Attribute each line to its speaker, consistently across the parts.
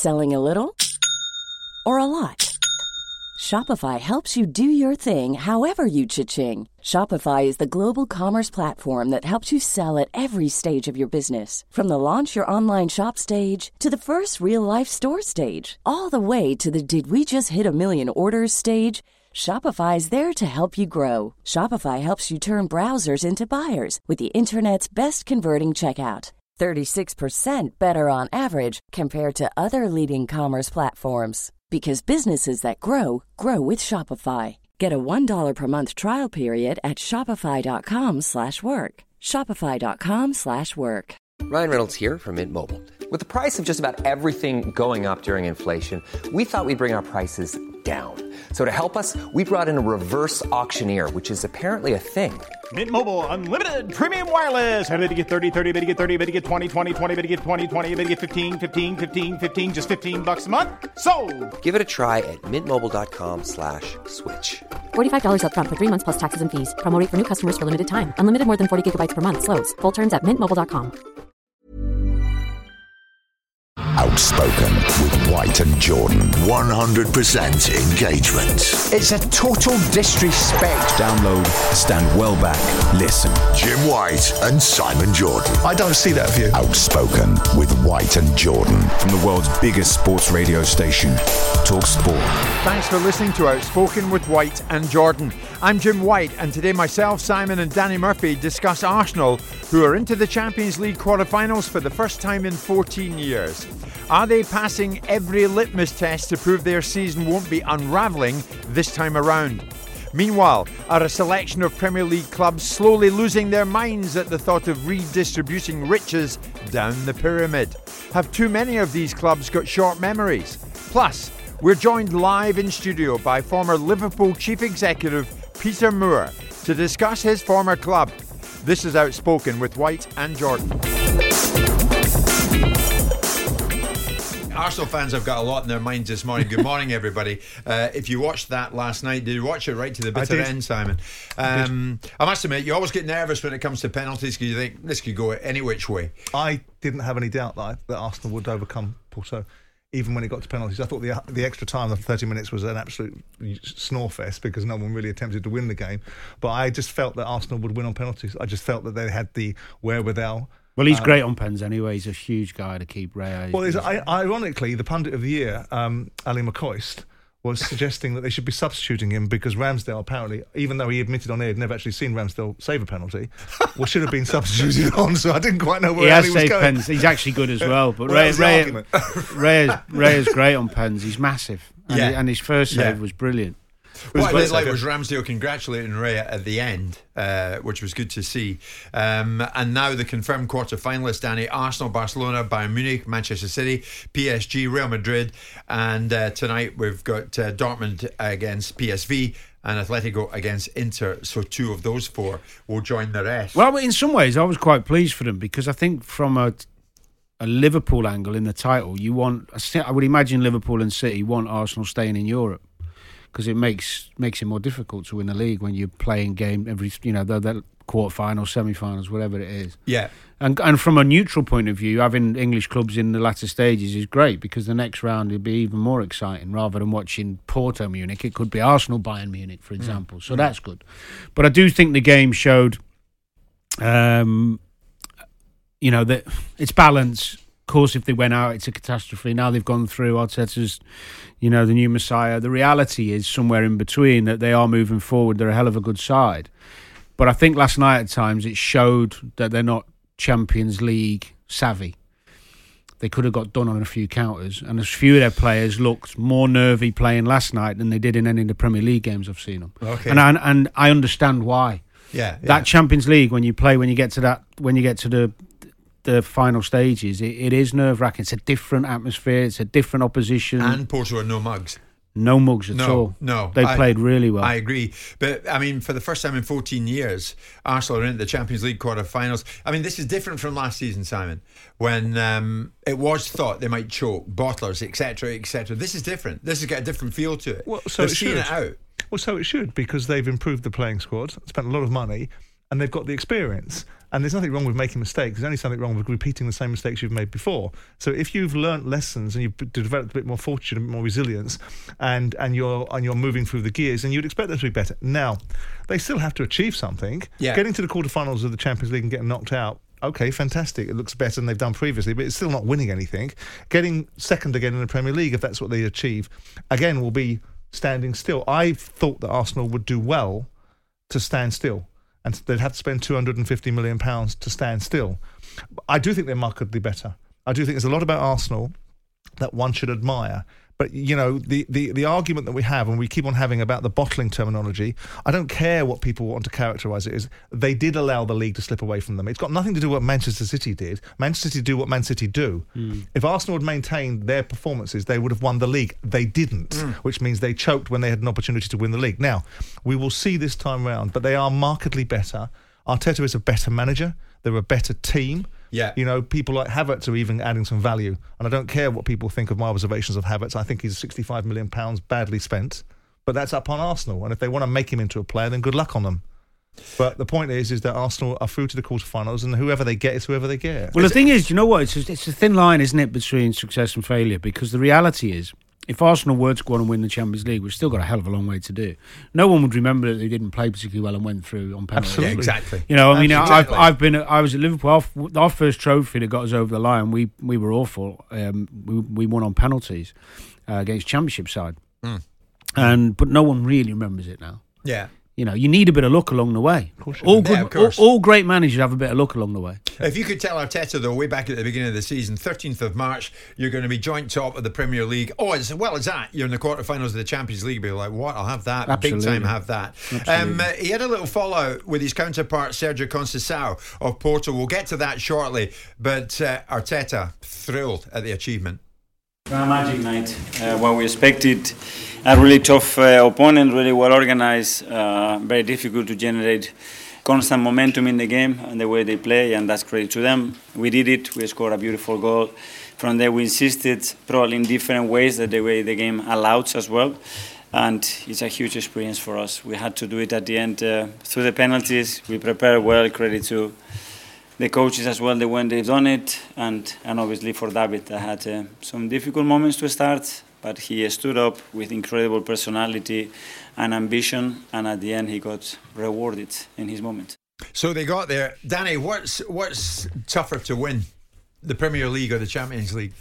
Speaker 1: Selling a little or a lot? Shopify helps you do your thing however you cha-ching. Shopify is the global commerce platform that helps you sell at every stage of your business. From the launch your online shop stage to the first real-life store stage, all the way to the did we just hit a million orders stage. Shopify is there to help you grow. Shopify helps you turn browsers into buyers with the internet's best converting checkout. 36% better on average compared to other leading commerce platforms. Because businesses that grow, grow with Shopify. Get a $1 per month trial period at shopify.com/work. Shopify.com/work.
Speaker 2: Ryan Reynolds here from Mint Mobile. With the price of just about everything going up during inflation, we thought we'd bring our prices down. So to help us, we brought in a reverse auctioneer, which is apparently a thing.
Speaker 3: Mint Mobile Unlimited Premium Wireless. How to get 30, 30, bit to get 30, bit to get 20, 20, 20, bit to get 20, 20, bit to get 15, 15, 15, 15, just $15 a month? Sold!
Speaker 2: Give it a try at mintmobile.com/switch.
Speaker 4: $45 up front for 3 months plus taxes and fees. Promo rate for new customers for limited time. Unlimited more than 40 gigabytes per month. Slows full terms at mintmobile.com.
Speaker 5: Outspoken with White and Jordan. 100% engagement.
Speaker 6: It's a total disrespect.
Speaker 7: Download, stand well back, listen.
Speaker 5: Jim White and Simon Jordan.
Speaker 6: I don't see that view.
Speaker 5: Outspoken with White and Jordan.
Speaker 7: From the world's biggest sports radio station, Talk Sport.
Speaker 8: Thanks for listening to Outspoken with White and Jordan. I'm Jim White, and today myself, Simon and Danny Murphy discuss Arsenal, who are into the Champions League quarter-finals for the first time in 14 years. Are they passing every litmus test to prove their season won't be unravelling this time around? Meanwhile, are a selection of Premier League clubs slowly losing their minds at the thought of redistributing riches down the pyramid? Have too many of these clubs got short memories? Plus, we're joined live in studio by former Liverpool Chief Executive Peter Moore to discuss his former club. This is Outspoken with White and Jordan. Arsenal fans have got a lot in their minds this morning. Good morning, everybody. If you watched that last night, did you watch it right to the bitter end, Simon? I must admit, you always get nervous when it comes to penalties because you think this could go any which way.
Speaker 9: I didn't have any doubt that Arsenal would overcome Porto, even when it got to penalties. I thought the extra time, the 30 minutes, was an absolute snorefest because no one really attempted to win the game. But I just felt that Arsenal would win on penalties. I just felt that they had the wherewithal.
Speaker 10: Well, he's great on pens anyway. He's a huge guy to keep Raya.
Speaker 9: Well, ironically, the pundit of the year, Ali McCoist, was suggesting that they should be substituting him because Ramsdale apparently, even though he admitted on air he'd never actually seen Ramsdale save a penalty, should have been substituted on. So I didn't quite know where Ali was going. He has saved
Speaker 10: pens. He's actually good as well. But Raya's great on pens. He's massive. And his first save was brilliant.
Speaker 8: What I did like was Ramsdale congratulating Raya at the end, which was good to see. And now the confirmed quarter-finalists, Danny: Arsenal, Barcelona, Bayern Munich, Manchester City, PSG, Real Madrid, and tonight we've got Dortmund against PSV and Atletico against Inter. So two of those four will join the rest.
Speaker 10: Well, in some ways I was quite pleased for them because I think from a Liverpool angle in the title, I would imagine Liverpool and City want Arsenal staying in Europe, because it makes it more difficult to win the league when you're playing game every, the quarter-finals, semi-finals, whatever it is.
Speaker 8: Yeah.
Speaker 10: And from a neutral point of view, having English clubs in the latter stages is great because the next round will be even more exciting. Rather than watching Porto Munich, it could be Arsenal Bayern Munich, for example. So that's good. But I do think the game showed, that it's balance. Of course, if they went out, it's a catastrophe. Now they've gone through. Arteta's, the new Messiah. The reality is somewhere in between that they are moving forward. They're a hell of a good side. But I think last night at times it showed that they're not Champions League savvy. They could have got done on a few counters, and a few of their players looked more nervy playing last night than they did in any of the Premier League games I've seen them.
Speaker 8: Okay.
Speaker 10: And I understand why.
Speaker 8: Yeah.
Speaker 10: That Champions League, when you get to the final stages, it is nerve-wracking. It's a different atmosphere. It's a different opposition.
Speaker 8: And Porto are no mugs.
Speaker 10: No mugs at all.
Speaker 8: No.
Speaker 10: They played really well.
Speaker 8: I agree. But, for the first time in 14 years, Arsenal are in the Champions League quarter-finals. This is different from last season, Simon, when it was thought they might choke, bottlers, etc., etc. This is different. This has got a different feel to it.
Speaker 9: Well, so
Speaker 8: they're seeing it out.
Speaker 9: Well, so it should, because they've improved the playing squad, spent a lot of money, and they've got the experience. And there's nothing wrong with making mistakes. There's only something wrong with repeating the same mistakes you've made before. So if you've learnt lessons and you've developed a bit more fortitude, a bit more resilience, and you're moving through the gears, then you'd expect them to be better. Now, they still have to achieve something. Yeah. Getting to the quarterfinals of the Champions League and getting knocked out, okay, fantastic. It looks better than they've done previously, but it's still not winning anything. Getting second again in the Premier League, if that's what they achieve, again, will be standing still. I thought that Arsenal would do well to stand still, and they'd have to spend £250 million to stand still. I do think they're markedly better. I do think there's a lot about Arsenal that one should admire. But, you know, the argument that we have, and we keep on having about the bottling terminology, I don't care what people want to characterise it as. They did allow the league to slip away from them. It's got nothing to do with what Manchester City did. Manchester City do what Man City do. If Arsenal had maintained their performances, they would have won the league. They didn't, which means they choked when they had an opportunity to win the league. Now, we will see this time round, but they are markedly better. Arteta is a better manager. They're a better team. Yeah. You know, people like Havertz are even adding some value. And I don't care what people think of my observations of Havertz. I think he's £65 million badly spent. But that's up on Arsenal. And if they want to make him into a player, then good luck on them. But the point is that Arsenal are through to the quarterfinals, and whoever they get is whoever they get.
Speaker 10: Well, the thing is, you know what? It's a thin line, isn't it, between success and failure? Because the reality is, if Arsenal were to go on and win the Champions League, we've still got a hell of a long way to do. No one would remember that they didn't play particularly well and went through on penalties.
Speaker 8: Absolutely, exactly.
Speaker 10: You know, I mean, I was at Liverpool. Our first trophy that got us over the line, we were awful. We won on penalties against Championship side, but no one really remembers it now.
Speaker 8: Yeah.
Speaker 10: You know, you need a bit of luck along the way. All great managers have a bit of luck along the way.
Speaker 8: If you could tell Arteta, though, way back at the beginning of the season, 13th of March, you're going to be joint top of the Premier League. Oh, as well as that, you're in the quarterfinals of the Champions League. Be like, what? I'll have that.
Speaker 10: Absolutely.
Speaker 8: Big time, have that. He had a little fallout with his counterpart, Sergio Conceição of Porto. We'll get to that shortly. But Arteta, thrilled at the achievement.
Speaker 11: A magic night. What we expected, a really tough opponent, really well organized, very difficult to generate constant momentum in the game and the way they play, and that's credit to them. We did it. We scored a beautiful goal. From there, we insisted, probably in different ways, that the way the game allows as well. And it's a huge experience for us. We had to do it at the end through the penalties. We prepared well. Credit to the coaches as well, when they've done it, and obviously for David, I had some difficult moments to start, but he stood up with incredible personality and ambition, and at the end he got rewarded in his moment.
Speaker 8: So they got there. Danny, what's tougher to win, the Premier League or the Champions League?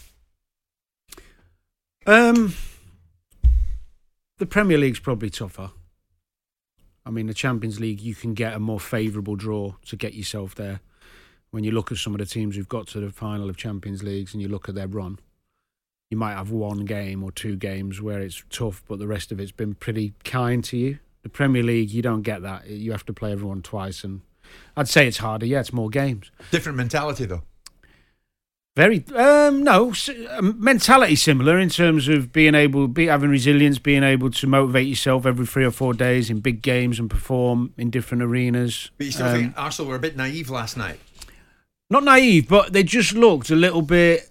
Speaker 10: The Premier League's probably tougher. I mean, the Champions League, you can get a more favourable draw to get yourself there. When you look at some of the teams who've got to the final of Champions Leagues and you look at their run, you might have one game or two games where it's tough, but the rest of it's been pretty kind to you. The Premier League, you don't get that. You have to play everyone twice, and I'd say it's harder. Yeah, it's more games.
Speaker 8: Different mentality, though.
Speaker 10: Very mentality similar in terms of having resilience, being able to motivate yourself every 3 or 4 days in big games and perform in different arenas.
Speaker 8: But you still think Arsenal were a bit naive last night?
Speaker 10: Not naive, but they just looked a little bit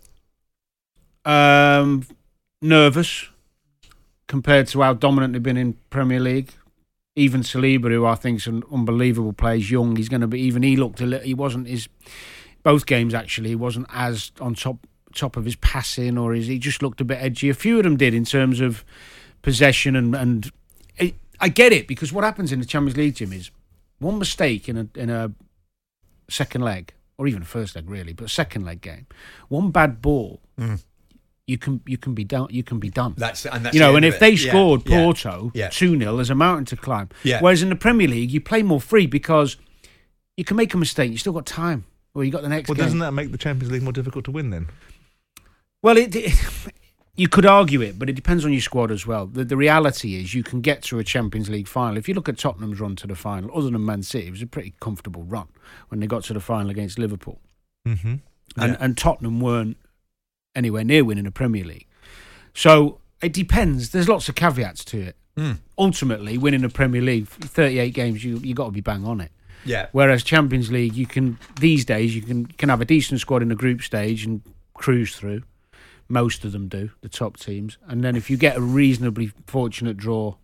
Speaker 10: nervous compared to how dominant they've been in Premier League. Even Saliba, who I think is an unbelievable player, is young. He's going to be. Even he looked a little. He wasn't both games actually. He wasn't as on top of his passing, or he just looked a bit edgy. A few of them did in terms of possession and I get it, because what happens in the Champions League, Jim, is one mistake in a second leg, or even a first leg really, but a second leg game, one bad ball, you can be done. You can be done.
Speaker 8: That's
Speaker 10: and if they scored Porto 2-0, there's a mountain to climb. Yeah. Whereas in the Premier League, you play more free because you can make a mistake. You still got time, or you got the next.
Speaker 9: Well,
Speaker 10: game.
Speaker 9: Doesn't that make the Champions League more difficult to win then?
Speaker 10: Well, you could argue it, but it depends on your squad as well. The reality is you can get to a Champions League final. If you look at Tottenham's run to the final, other than Man City, it was a pretty comfortable run when they got to the final against Liverpool. Mm-hmm. And Tottenham weren't anywhere near winning a Premier League. So it depends. There's lots of caveats to it. Ultimately, winning a Premier League, 38 games, you got to be bang on it.
Speaker 8: Yeah.
Speaker 10: Whereas Champions League, these days you can have a decent squad in the group stage and cruise through. Most of them do, the top teams. And then if you get a reasonably fortunate draw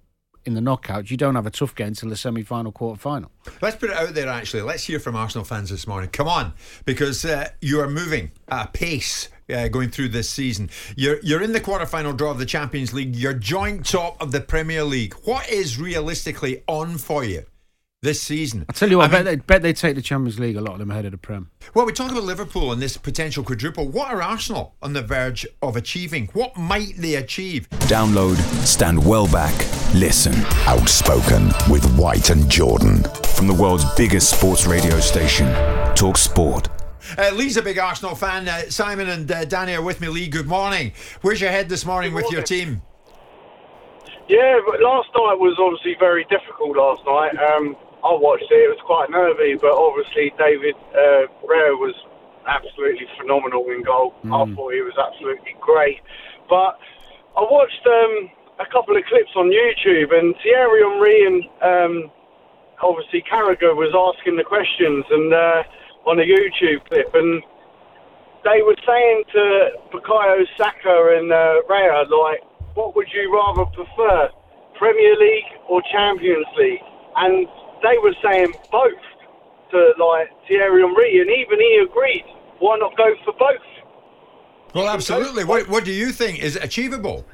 Speaker 10: in the knockouts, you don't have a tough game until the semi-final, quarter-final.
Speaker 8: Let's put it out there, actually. Let's hear from Arsenal fans this morning. Come on, because you are moving at a pace going through this season. You're in the quarter-final draw of the Champions League. You're joint top of the Premier League. What is realistically on for you this season?
Speaker 10: I tell you what, I bet they take the Champions League, a lot of them ahead of the Prem.
Speaker 8: Well, we talk about Liverpool and this potential quadruple. What are Arsenal on the verge of achieving? What might they achieve?
Speaker 7: Download, stand well back, listen.
Speaker 5: Outspoken with White and Jordan.
Speaker 7: From the world's biggest sports radio station, Talk Sport.
Speaker 8: Lee's a big Arsenal fan. Simon and Danny are with me. Lee, good morning. Where's your head this morning with your team?
Speaker 12: Yeah, but last night was obviously very difficult last night. I watched it was quite nervy, but obviously David Raya was absolutely phenomenal in goal. I thought he was absolutely great. But I watched a couple of clips on YouTube, and Thierry Henry and obviously Carragher was asking the questions and on a YouTube clip, and they were saying to Bukayo Saka and Raya, like, what would you rather prefer, Premier League or Champions League? And they were saying both to, like, Thierry Henry, and even he agreed. Why not go for both?
Speaker 8: Well, absolutely. What do you think is achievable?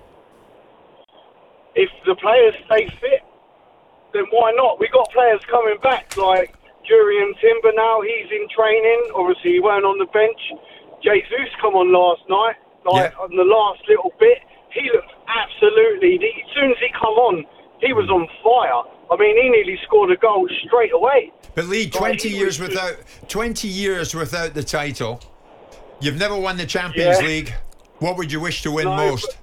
Speaker 12: If the players stay fit, then why not? We got players coming back, like Jurriën Timber now. He's in training. Obviously, he weren't on the bench. Jesus come on last night, on the last little bit. He looked absolutely... As soon as he come on, he was on fire. I mean, he nearly scored a goal straight away.
Speaker 8: But Lee, 20 years without the title, you've never won the Champions League. What would you wish to win most?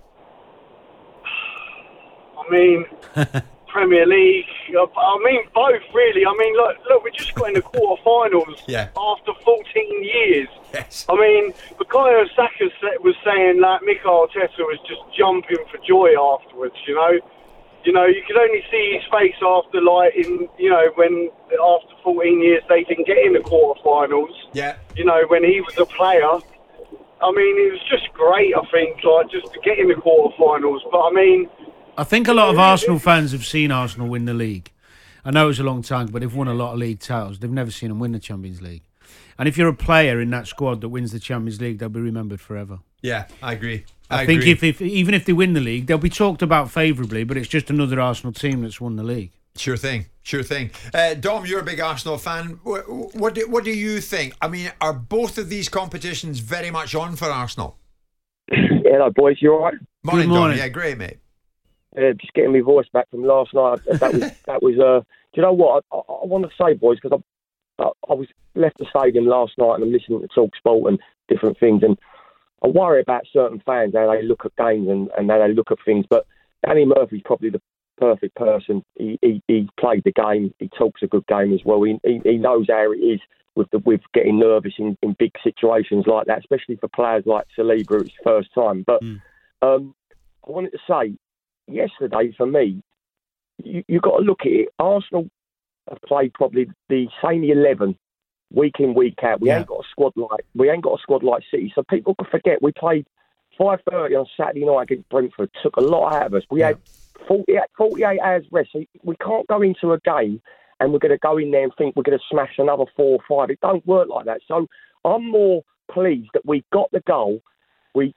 Speaker 12: I mean, Premier League. I mean, both really. I mean, look, we just got in the quarterfinals after 14 years.
Speaker 8: Yes.
Speaker 12: I mean, Bukayo Saka was saying that Mikel Arteta was just jumping for joy afterwards. You could only see his face after, when after 14 years they didn't get in the quarterfinals.
Speaker 8: Yeah.
Speaker 12: When he was a player. I mean, it was just great, I think, just to get in the quarterfinals. But, I mean...
Speaker 10: I think a lot of Arsenal fans have seen Arsenal win the league. I know it was a long time, but they've won a lot of league titles. They've never seen them win the Champions League. And if you're a player in that squad that wins the Champions League, they'll be remembered forever.
Speaker 8: Yeah, I agree.
Speaker 10: I think if even if they win the league, they'll be talked about favourably, but it's just another Arsenal team that's won the league.
Speaker 8: Sure thing. Dom, you're a big Arsenal fan. What do you think? I mean, are both of these competitions very much on for Arsenal?
Speaker 13: Hello, boys. You all right?
Speaker 8: Morning, Dom. Yeah, great, mate.
Speaker 13: Just getting my voice back from last night. That was. Do you know what? I want to say, boys, because I was left the stadium last night and I'm listening to Talk Sport and different things, and I worry about certain fans, how they look at games and how they look at things. But Danny Murphy's probably the perfect person. He played the game. He talks a good game as well. He knows how it is with getting nervous in big situations like that, especially for players like Saliba, it's his first time. But I wanted to say, yesterday for me, you got to look at it. Arsenal have played probably the same 11 week in, week out. We ain't got a squad like City. So people can forget we played 5:30 on Saturday night against Brentford. Took a lot out of us. We had 48 hours rest. So we can't go into a game and we're going to go in there and think we're going to smash another 4 or 5. It don't work like that. So I'm more pleased that we got the goal. We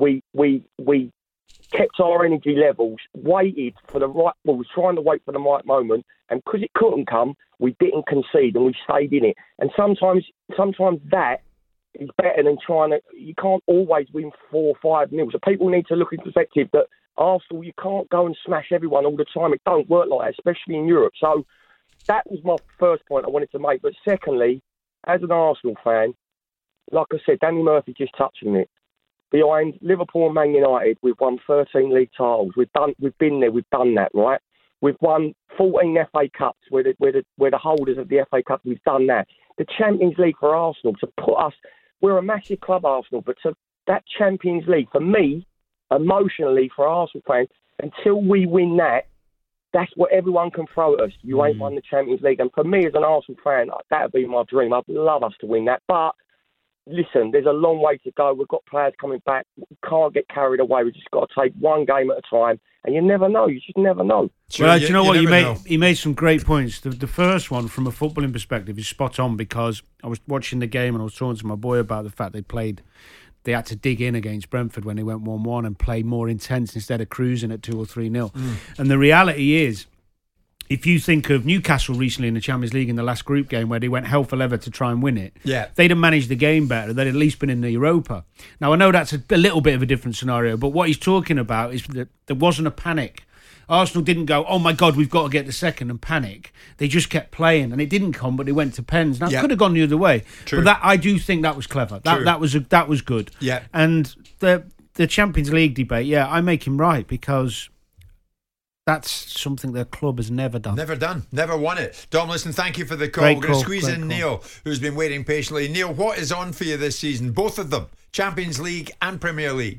Speaker 13: kept our energy levels, waited for the right... Well, we were trying to wait for the right moment, and because it couldn't come, we didn't concede and we stayed in it. And sometimes that is better than trying to... You can't always win 4 or 5-0. So people need to look in perspective that Arsenal, you can't go and smash everyone all the time. It don't work like that, especially in Europe. So that was my first point I wanted to make. But secondly, as an Arsenal fan, like I said, Danny Murphy just touched on it. Behind Liverpool and Man United, we've won 13 league titles. We've been there. We've done that, right? We've won 14 FA Cups. We're the holders of the FA Cup. We've done that. The Champions League for Arsenal, to put us... We're a massive club, Arsenal, but to that Champions League, for me, emotionally, for Arsenal fans, until we win that, that's what everyone can throw at us. You ain't won the Champions League. And for me, as an Arsenal fan, that would be my dream. I'd love us to win that. But listen, there's a long way to go. We've got players coming back. We can't get carried away. We've just got to take one game at a time. And you never know. You just never know.
Speaker 10: Sure, well, do you know what? He made some great points. The first one, from a footballing perspective, is spot on, because I was watching the game and I was talking to my boy about the fact they had to dig in against Brentford when they went 1-1 and play more intense instead of cruising at 2 or 3-0. And the reality is, if you think of Newcastle recently in the Champions League in the last group game where they went hell for leather to try and win it, they'd have managed the game better. They'd at least been in the Europa. Now, I know that's a little bit of a different scenario, but what he's talking about is that there wasn't a panic. Arsenal didn't go, oh my God, we've got to get the second, and panic. They just kept playing, and it didn't come, but they went to pens. Now, it could have gone the other way.
Speaker 8: True.
Speaker 10: But I do think that was clever. That was good.
Speaker 8: Yeah.
Speaker 10: And the Champions League debate, I make him right, because that's something their club has never done.
Speaker 8: Never won it. Dom, listen, thank you for the call.
Speaker 10: Great
Speaker 8: We're going to
Speaker 10: call,
Speaker 8: squeeze in Neil, who's been waiting patiently. Neil, what is on for you this season? Both of them, Champions League and Premier League.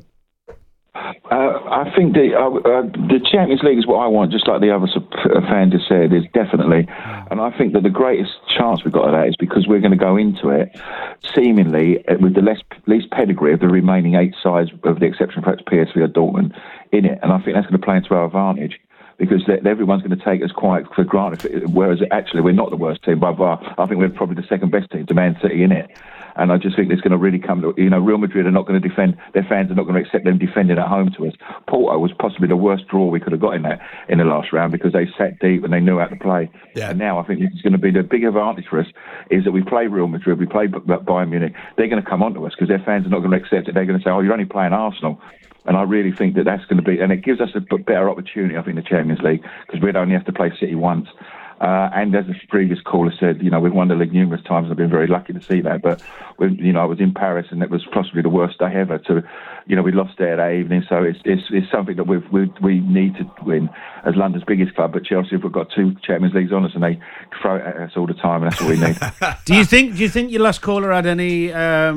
Speaker 14: I think the Champions League is what I want, just like the other fan just said, is definitely. And I think that the greatest chance we've got of that is because we're going to go into it seemingly with the least pedigree of the remaining 8 sides, with the exception perhaps PSV or Dortmund, in it. And I think that's going to play into our advantage, because everyone's going to take us quite for granted, whereas actually we're not the worst team by far. I think we're probably the second best team to Man City in it. And I just think it's going to really come to, Real Madrid are not going to defend, their fans are not going to accept them defending at home to us. Porto was possibly the worst draw we could have got in the last round, because they sat deep and they knew how to play. Yeah. And now I think this is going to be the big advantage for us, is that we play Real Madrid, we play Bayern Munich. They're going to come onto us because their fans are not going to accept it. They're going to say, oh, you're only playing Arsenal. And I really think that that's going to be, and it gives us a better opportunity, I think, in the Champions League, because we'd only have to play City once. And as the previous caller said, we've won the league numerous times, and I've been very lucky to see that. But, I was in Paris, and it was possibly the worst day ever. We lost there that evening, so it's something that we need to win as London's biggest club. But Chelsea have got 2 Champions Leagues on us, and they throw it at us all the time, and that's what we need.
Speaker 10: Do you think your last caller had any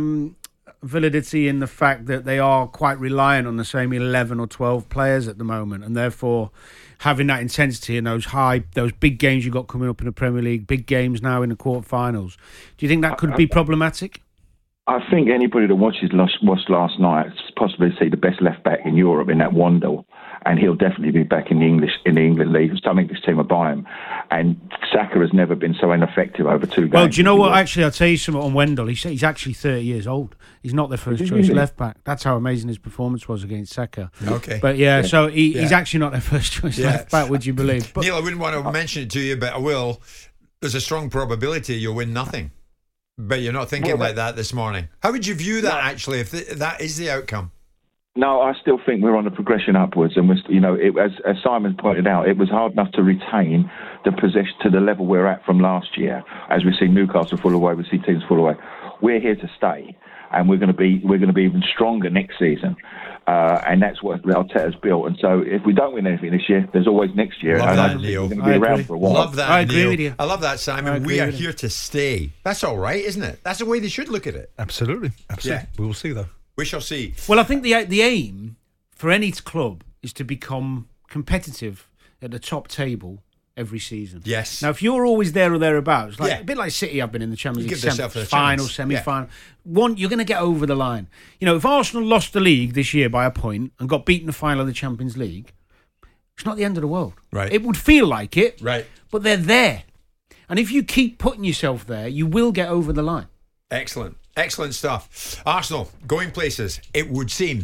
Speaker 10: validity in the fact that they are quite reliant on the same 11 or 12 players at the moment, and therefore having that intensity in those big games you've got coming up in the Premier League, big games now in the quarterfinals? Do you think that could be problematic?
Speaker 14: I think anybody that watched last night possibly see the best left back in Europe in that Wandel, and he'll definitely be back in the England league. Some English team will buy him, and Saka has never been so ineffective over 2 games.
Speaker 10: Well, do you know what? Actually, I'll tell you something on Wendell. He's actually 30 years old. He's not their first choice left back. That's how amazing his performance was against Saka.
Speaker 8: Okay,
Speaker 10: but so he's actually not their first choice left back. Would you believe? But,
Speaker 8: Neil, I wouldn't want to mention it to you, but I will. There's a strong probability you'll win nothing. But you're not thinking like that this morning. How would you view that, actually, if that is the outcome?
Speaker 14: No, I still think we're on a progression upwards, and as Simon pointed out, it was hard enough to retain the possession to the level we're at from last year. As we see Newcastle fall away, we see teams fall away. We're here to stay, and we're going to be even stronger next season. And that's what Arteta's built. And so if we don't win anything this year, there's always next year.
Speaker 8: Love that, Neil.
Speaker 14: We're going to be around for a while.
Speaker 8: Love that,
Speaker 10: I agree
Speaker 8: Neil.
Speaker 10: with you.
Speaker 8: I love that, Simon. We are here to stay. That's all right, isn't it? That's the way they should look at it.
Speaker 9: Absolutely.
Speaker 8: Yeah.
Speaker 9: We will see, though.
Speaker 8: We shall see.
Speaker 10: Well, I think the aim for any club is to become competitive at the top table every season.
Speaker 8: Yes.
Speaker 10: Now, if you're always there or thereabouts, a bit like City have been in the Champions League final, semi-final, you're going to get over the line. If Arsenal lost the league this year by a point and got beaten in the final of the Champions League, it's not the end of the world.
Speaker 8: Right.
Speaker 10: It would feel like it.
Speaker 8: Right.
Speaker 10: But they're there. And if you keep putting yourself there, you will get over the line.
Speaker 8: Excellent. Excellent stuff. Arsenal, going places, it would seem.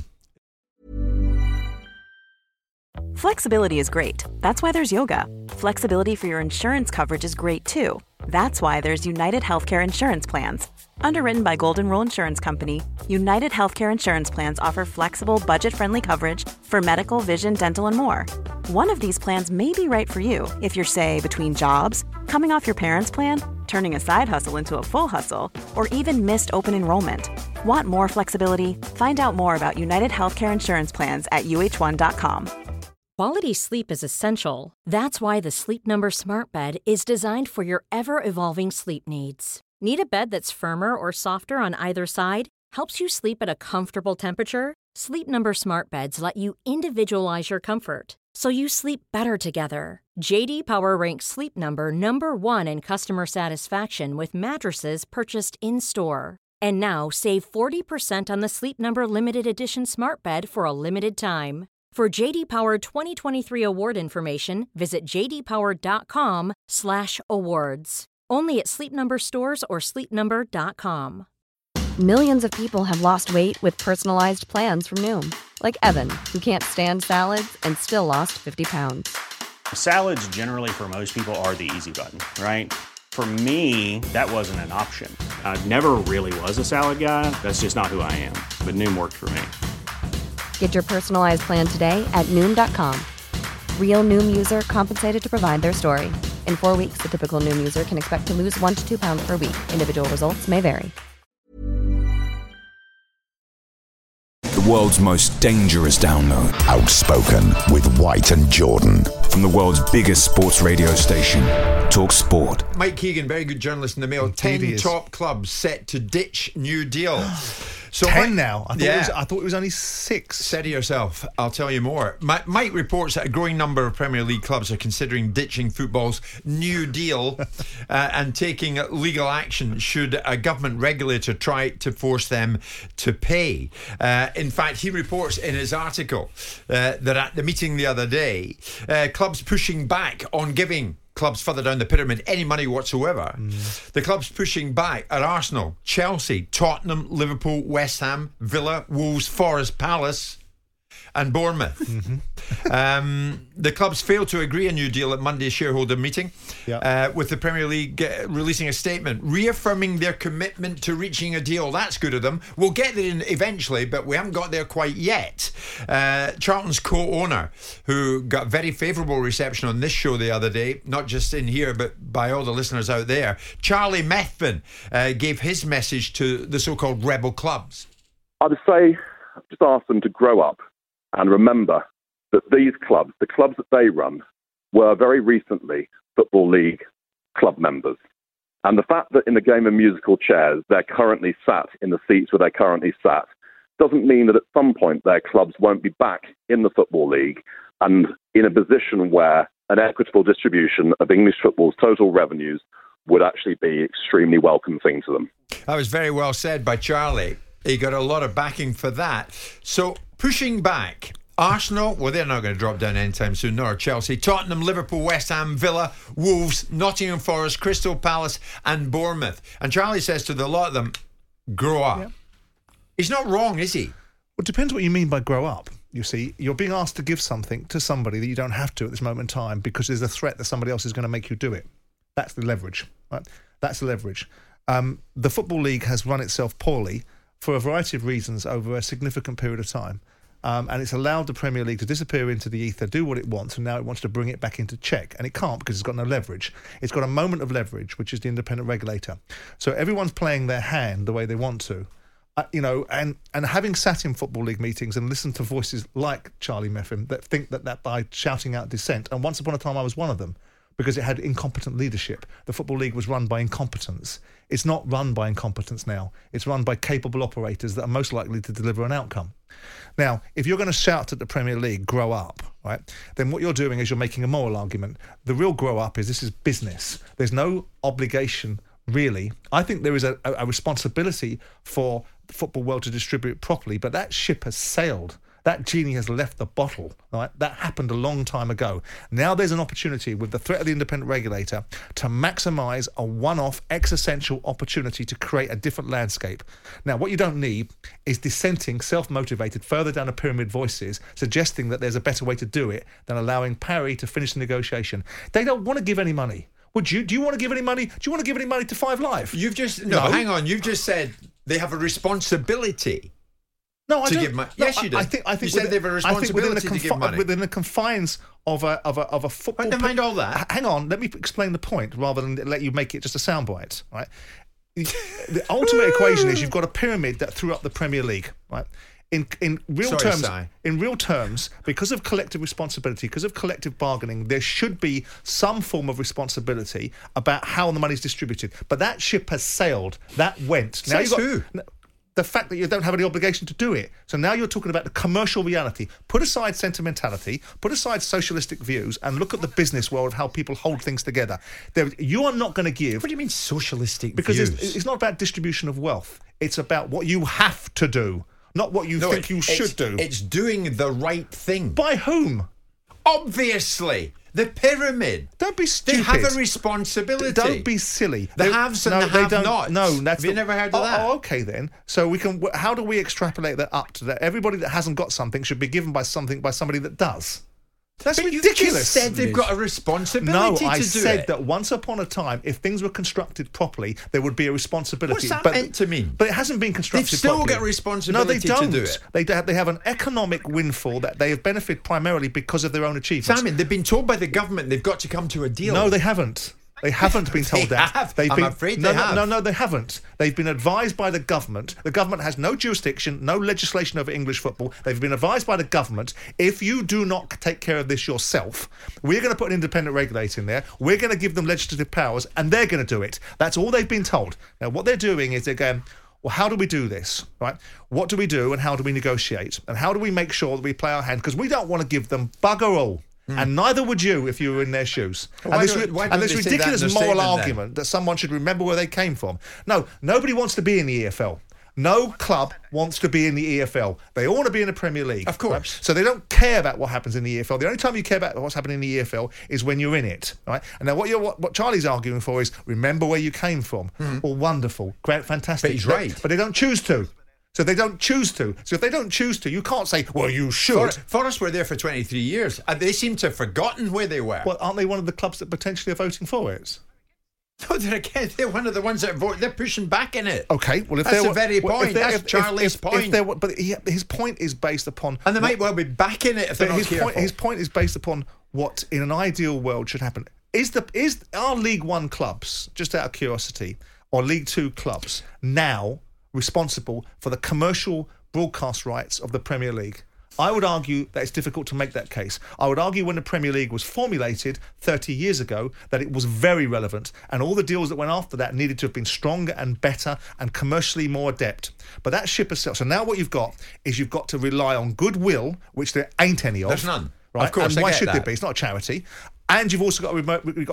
Speaker 15: Flexibility is great. That's why there's yoga. Flexibility for your insurance coverage is great too. That's why there's United Healthcare Insurance Plans. Underwritten by Golden Rule Insurance Company, United Healthcare Insurance Plans offer flexible, budget-friendly coverage for medical, vision, dental, and more. One of these plans may be right for you if you're, say, between jobs, coming off your parents' plan, turning a side hustle into a full hustle, or even missed open enrollment. Want more flexibility? Find out more about United Healthcare Insurance Plans at uh1.com.
Speaker 16: Quality sleep is essential. That's why the Sleep Number Smart Bed is designed for your ever-evolving sleep needs. Need a bed that's firmer or softer on either side? Helps you sleep at a comfortable temperature? Sleep Number Smart Beds let you individualize your comfort, so you sleep better together. J.D. Power ranks Sleep Number #1 in customer satisfaction with mattresses purchased in-store. And now save 40% on the Sleep Number limited edition smart bed for a limited time. For JD Power 2023 award information, visit jdpower.com/awards. Only at Sleep Number stores or sleepnumber.com.
Speaker 17: Millions of people have lost weight with personalized plans from Noom. Like Evan, who can't stand salads and still lost 50 pounds.
Speaker 18: Salads generally for most people are the easy button, right? For me, that wasn't an option. I never really was a salad guy. That's just not who I am. But Noom worked for me.
Speaker 17: Get your personalized plan today at Noom.com. Real Noom user compensated to provide their story. In 4 weeks, the typical Noom user can expect to lose 1 to 2 pounds per week. Individual results may vary.
Speaker 7: The world's most dangerous download.
Speaker 5: Outspoken with White and Jordan.
Speaker 7: From the world's biggest sports radio station, Talk Sport.
Speaker 8: Mike Keegan, very good journalist in the Mail. 10 top clubs set to ditch New Deal.
Speaker 9: So 10 now? I thought it was only 6.
Speaker 8: Steady yourself. I'll tell you more. Mike reports that a growing number of Premier League clubs are considering ditching football's New Deal and taking legal action should a government regulator try to force them to pay. In fact, he reports in his article that at the meeting the other day, clubs pushing back on giving clubs further down the pyramid any money whatsoever. The clubs pushing back are Arsenal, Chelsea, Tottenham, Liverpool, West Ham, Villa, Wolves, Forest, Palace and Bournemouth. The clubs failed to agree a new deal at Monday's shareholder meeting, with the Premier League releasing a statement reaffirming their commitment to reaching a deal. That's good of them. We'll get there eventually, but we haven't got there quite yet. Charlton's co-owner, who got very favourable reception on this show the other day, not just in here but by all the listeners out there, Charlie Methven, gave his message to the so-called rebel clubs.
Speaker 19: I would say just ask them to grow up and remember that these clubs, the clubs that they run, were very recently Football League club members. And the fact that in the game of musical chairs, they're currently sat in the seats where they're currently sat, doesn't mean that at some point their clubs won't be back in the Football League and in a position where an equitable distribution of English football's total revenues would actually be an extremely welcome thing to them.
Speaker 8: That was very well said by Charlie. He got a lot of backing for that. So pushing back, Arsenal, well, they're not going to drop down anytime soon, nor Chelsea. Tottenham, Liverpool, West Ham, Villa, Wolves, Nottingham Forest, Crystal Palace and Bournemouth. And Charlie says to the lot of them, grow up. Yep. He's not wrong, is he?
Speaker 9: Well, it depends what you mean by grow up. You see, you're being asked to give something to somebody that you don't have to at this moment in time because there's a threat that somebody else is going to make you do it. That's the leverage, right? That's the leverage. The Football League has run itself poorly for a variety of reasons over a significant period of time. And it's allowed the Premier League to disappear into the ether, do what it wants, and now it wants to bring it back into check. And it can't because it's got no leverage. It's got a moment of leverage, which is the independent regulator. So everyone's playing their hand the way they want to. And having sat in Football League meetings and listened to voices like Charlie Methven that think that by shouting out dissent, and once upon a time I was one of them, because it had incompetent leadership. The Football League was run by incompetence. It's not run by incompetence now. It's run by capable operators that are most likely to deliver an outcome. Now, if you're going to shout at the Premier League, grow up, right, then what you're doing is you're making a moral argument. The real grow up is this is business. There's no obligation, really. I think there is a responsibility for the football world to distribute properly, but that ship has sailed. That genie has left the bottle, right? That happened a long time ago. Now there's an opportunity with the threat of the independent regulator to maximise a one-off existential opportunity to create a different landscape. Now, what you don't need is dissenting, self-motivated, further down the pyramid voices suggesting that there's a better way to do it than allowing Parry to finish the negotiation. They don't want to give any money. Would you? Do you want to give any money? Do you want to give any money to Five Live?
Speaker 8: Hang on. You've just said they have a responsibility.
Speaker 9: No, I
Speaker 8: to
Speaker 9: don't.
Speaker 8: give money.
Speaker 9: No,
Speaker 8: Yes, you did.
Speaker 9: I think
Speaker 8: you said they have a responsibility to give money
Speaker 9: within the confines of a football.
Speaker 8: Never mind all that.
Speaker 9: Hang on, let me explain the point rather than let you make it just a soundbite. Right. The ultimate equation is you've got a pyramid that threw up the Premier League. Right. In real terms, because of collective responsibility, because of collective bargaining, there should be some form of responsibility about how the money's distributed. But that ship has sailed. That went.
Speaker 8: Says who?
Speaker 9: the fact that you don't have any obligation to do it. So now you're talking about the commercial reality. Put aside sentimentality, put aside socialistic views, and look at the business world, how people hold things together. You are not going to give...
Speaker 8: What do you mean socialistic
Speaker 9: because
Speaker 8: views?
Speaker 9: Because it's not about distribution of wealth. It's about what you have to do, not what you think you should do.
Speaker 8: It's doing the right thing.
Speaker 9: By whom?
Speaker 8: Obviously. The pyramid.
Speaker 9: Don't be stupid.
Speaker 8: They have a responsibility.
Speaker 9: Don't be silly.
Speaker 8: The haves and the have-nots.
Speaker 9: No, that's
Speaker 8: have you never heard of that?
Speaker 9: Oh, okay then. So we can. How do we extrapolate that up to that? Everybody that hasn't got something should be given by somebody that does. That's
Speaker 8: but
Speaker 9: ridiculous.
Speaker 8: You just said they've got a responsibility to do it.
Speaker 9: No, I said that once upon a time, if things were constructed properly, there would be a responsibility.
Speaker 8: What's that meant to mean?
Speaker 9: But it hasn't been constructed properly.
Speaker 8: They've still got a responsibility to do it.
Speaker 9: They have an economic windfall that they have benefited primarily because of their own achievements.
Speaker 8: Simon, they've been told by the government they've got to come to a deal.
Speaker 9: No, they haven't. They haven't been told that.
Speaker 8: I'm afraid they have.
Speaker 9: No, they haven't. They've been advised by the government. The government has no jurisdiction, no legislation over English football. They've been advised by the government, if you do not take care of this yourself, we're going to put an independent regulator in there. We're going to give them legislative powers, and they're going to do it. That's all they've been told. Now, what they're doing is they're going, well, how do we do this, right? What do we do, and how do we negotiate? And how do we make sure that we play our hand? Because we don't want to give them bugger all. And neither would you if you were in their shoes.
Speaker 8: Well,
Speaker 9: and this ridiculous moral argument that someone should remember where they came from. No, nobody wants to be in the EFL. No club wants to be in the EFL. They all want to be in the Premier League.
Speaker 8: Of course.
Speaker 9: Right? So they don't care about what happens in the EFL. The only time you care about what's happening in the EFL is when you're in it. Right? And now what Charlie's arguing for is remember where you came from. Well, wonderful, great, fantastic.
Speaker 8: But he's right.
Speaker 9: But they don't choose to. So they don't choose to. So if they don't choose to, you can't say, well, you should.
Speaker 8: Forest were there for 23 years. They seem to have forgotten where they were.
Speaker 9: Well, aren't they one of the clubs that potentially are voting for it?
Speaker 8: No, they're one of the ones that vote. They're pushing back in it.
Speaker 9: Okay, well, if
Speaker 8: that's
Speaker 9: the
Speaker 8: very point. That's Charlie's point.
Speaker 9: But his point is based upon...
Speaker 8: And they might well be back in it if they're not careful.
Speaker 9: His point is based upon what, in an ideal world, should happen. Are League One clubs, just out of curiosity, or League Two clubs, now responsible for the commercial broadcast rights of the Premier League? I would argue that it's difficult to make that case. I would argue when the Premier League was formulated 30 years ago that it was very relevant, and all the deals that went after that needed to have been stronger and better and commercially more adept. But that ship has sailed. So now what you've got is you've got to rely on goodwill, which there ain't any of.
Speaker 8: There's none.
Speaker 9: Right?
Speaker 8: Of course,
Speaker 9: and why should
Speaker 8: that.
Speaker 9: there be? It's not a charity. And you've also got to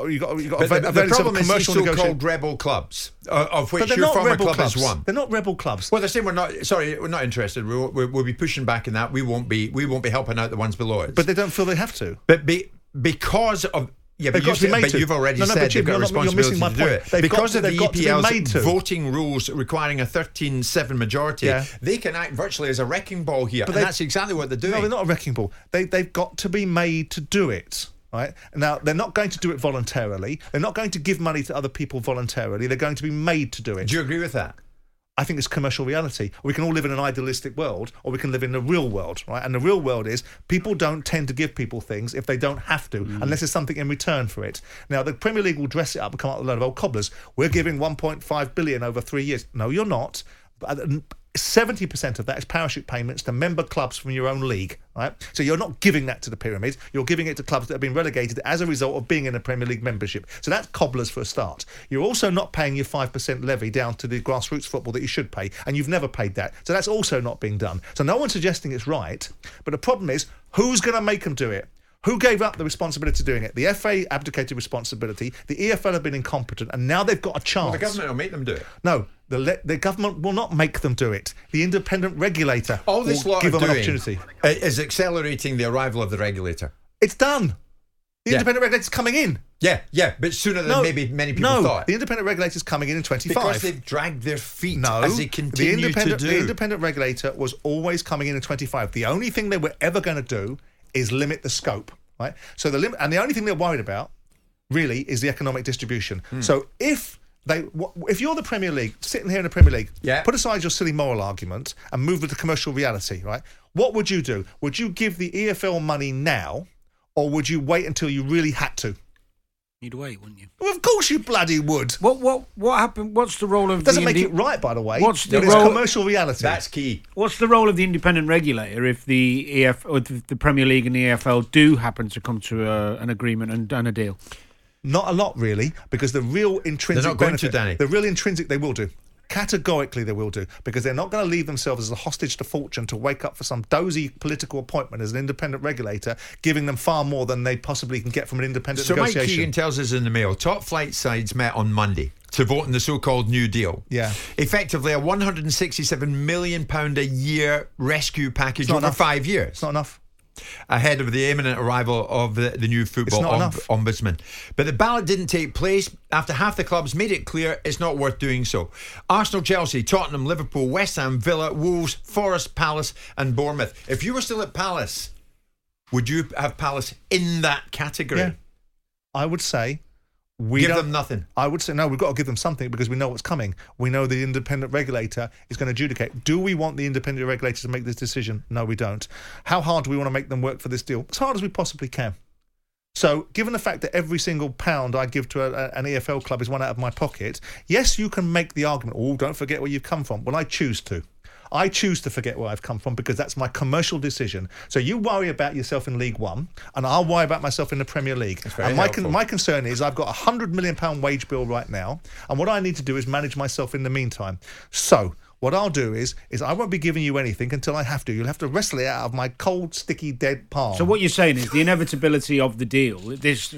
Speaker 8: the problem is these so-called rebel clubs, of which your former club is one.
Speaker 9: They're not rebel clubs.
Speaker 8: Well, they're saying we're not interested. We'll be pushing back in that. We won't be helping out the ones below us.
Speaker 9: But they don't feel they have to.
Speaker 8: But because of. Yeah, but you've already said they've got a responsibility to do it. Because of the EPL's voting rules requiring a 13-7 majority, they can act virtually as a wrecking ball here. And that's exactly what they're doing.
Speaker 9: No, they're not a wrecking ball. They've got to be made to do it. Right? Now, they're not going to do it voluntarily. They're not going to give money to other people voluntarily. They're going to be made to do it.
Speaker 8: Do you agree with that?
Speaker 9: I think it's commercial reality. We can all live in an idealistic world, or we can live in the real world, right? And the real world is people don't tend to give people things if they don't have to, unless there's something in return for it. Now, the Premier League will dress it up and come up with a load of old cobblers. We're giving 1.5 billion over 3 years. No, you're not. 70% of that is parachute payments to member clubs from your own league, right? So you're not giving that to the pyramid. You're giving it to clubs that have been relegated as a result of being in a Premier League membership. So that's cobblers for a start. You're also not paying your 5% levy down to the grassroots football that you should pay, and you've never paid that. So that's also not being done. So no one's suggesting it's right, but the problem is, who's going to make them do it? Who gave up the responsibility of doing it? The FA abdicated responsibility. The EFL have been incompetent, and now they've got a chance.
Speaker 8: Well, the government will make them do it.
Speaker 9: No, the government will not make them do it. The independent regulator
Speaker 8: will give them
Speaker 9: an opportunity.
Speaker 8: Is accelerating the arrival of the regulator.
Speaker 9: It's done. The independent regulator's coming in.
Speaker 8: Yeah, but sooner than maybe many people thought.
Speaker 9: The independent regulator's coming in 25.
Speaker 8: Because they've dragged their feet as they continue to do.
Speaker 9: The independent regulator was always coming in 25. The only thing they were ever going to do is limit the scope, right? So the only thing they're worried about really is the economic distribution. So if you're the Premier League, sitting here in the Premier League, put aside your silly moral argument and move with the commercial reality, right? What would you do? Would you give the EFL money now, or would you wait until you really had to?
Speaker 10: You'd wait, wouldn't you?
Speaker 9: Well, of course you bloody would.
Speaker 10: What happened? What's the role of
Speaker 9: doesn't make it right, by the way.
Speaker 10: What's the
Speaker 9: role? It's commercial reality.
Speaker 8: That's key.
Speaker 10: What's the role of the independent regulator if the the Premier League and the EFL do happen to come to an agreement and a deal?
Speaker 9: Not a lot, really, because the real intrinsic
Speaker 8: They're not going
Speaker 9: benefit,
Speaker 8: to, Danny.
Speaker 9: The real intrinsic, they will do. Categorically they will do, because they're not going to leave themselves as a hostage to fortune to wake up for some dozy political appointment as an independent regulator, giving them far more than they possibly can get from an independent negotiation.
Speaker 8: So Mike Keegan tells us in the Mail, top flight sides met on Monday to vote on the so-called New Deal.
Speaker 9: Yeah.
Speaker 8: Effectively a £167 million a year rescue package over 5 years.
Speaker 9: It's not enough.
Speaker 8: Ahead of the imminent arrival of the new football ombudsman. But the ballot didn't take place after half the clubs made it clear it's not worth doing so. Arsenal, Chelsea, Tottenham, Liverpool, West Ham, Villa, Wolves, Forest, Palace and Bournemouth. If you were still at Palace, would you have Palace in that category?
Speaker 9: Yeah. I would say
Speaker 8: give them nothing.
Speaker 9: I would say no, we've got to give them something because we know what's coming. We know the independent regulator is going to adjudicate. Do we want the independent regulator to make this decision? No, we don't. How hard do we want to make them work for this deal? As hard as we possibly can. So, given the fact that every single pound I give to an EFL club is one out of my pocket, yes, you can make the argument, oh, don't forget where you've come from. Well, I choose to. I choose to forget where I've come from because that's my commercial decision. So you worry about yourself in League One and I'll worry about myself in the Premier League. And my concern is I've got a £100 million wage bill right now, and what I need to do is manage myself in the meantime. So what I'll do is I won't be giving you anything until I have to. You'll have to wrestle it out of my cold, sticky, dead palm.
Speaker 10: So what you're saying is the inevitability of the deal. That's